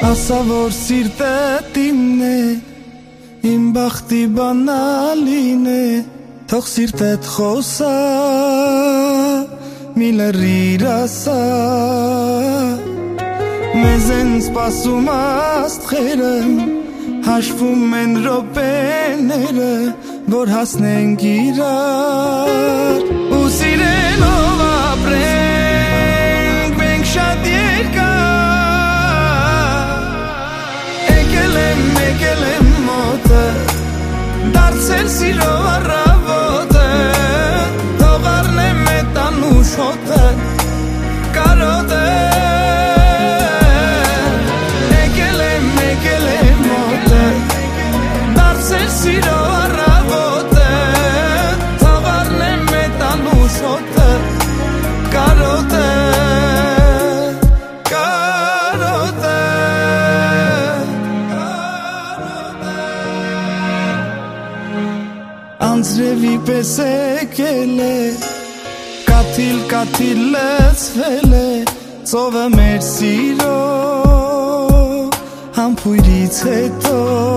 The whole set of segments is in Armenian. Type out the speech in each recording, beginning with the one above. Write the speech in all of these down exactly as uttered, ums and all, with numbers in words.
Ասա որ սիրտդ իմն է, իմ բախտի բանալին է, թող սիրտդ խոսա, մի լռիր ասա, մեզ են սպասում աստղերը, հաշվում են րոպեները, որ հասնենք իրար, ու սիրելով ապրենք մենք շատ երկար, եկել եմ, եկել եմ մոտը, դարձել սիրո առավոտը, թող առնեմ էդ անուշ հոտը, կարոտը, եկել եմ, եկել եմ մոտը, դարձել սիրո առավոտը, թող առնեմ էդ անուշ հոտը, կարոտը, կարոտը, անձրևի պես եկել է, կաթիլ կաթիլ լցվել է, ծովը մեր սիրո համբույրից հետո,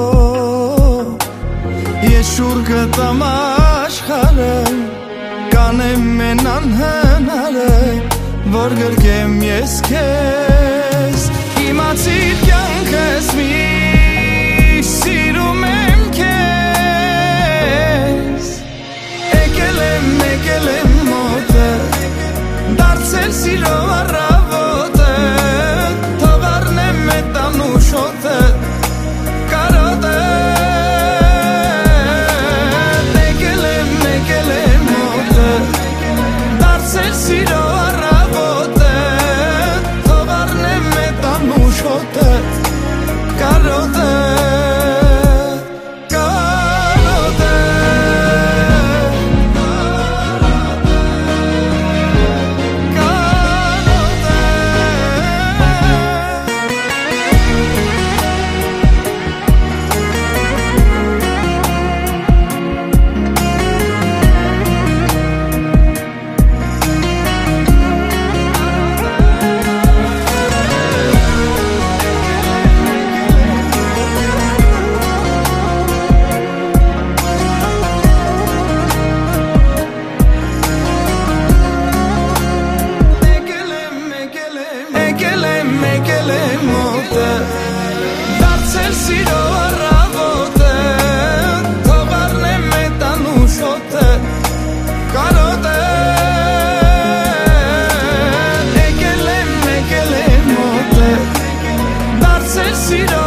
ես շուռ գտամ աշխարհը, կանեմ են անհնարը, որ գրկեմ ես քեզ, իմացիր կյանքս միշտ սիրում եմ քեզ, եկել եմ, եկել եմ մոտը, դարձել սիրո առավոտը, թող առնեմ էդ անուշ հոտը, կարոտը, եկել եմ, եկել եմ մոտը, դարձել սիրո առավոտը, թող առնեմ էդ անուշ հոտը, կարոտը, դարձել սիրո առավոտը, թող առնեմ էդ անուշ հոտը, կարոտը, եկել եմ, եկել եմ մոտը, դարձել սիրո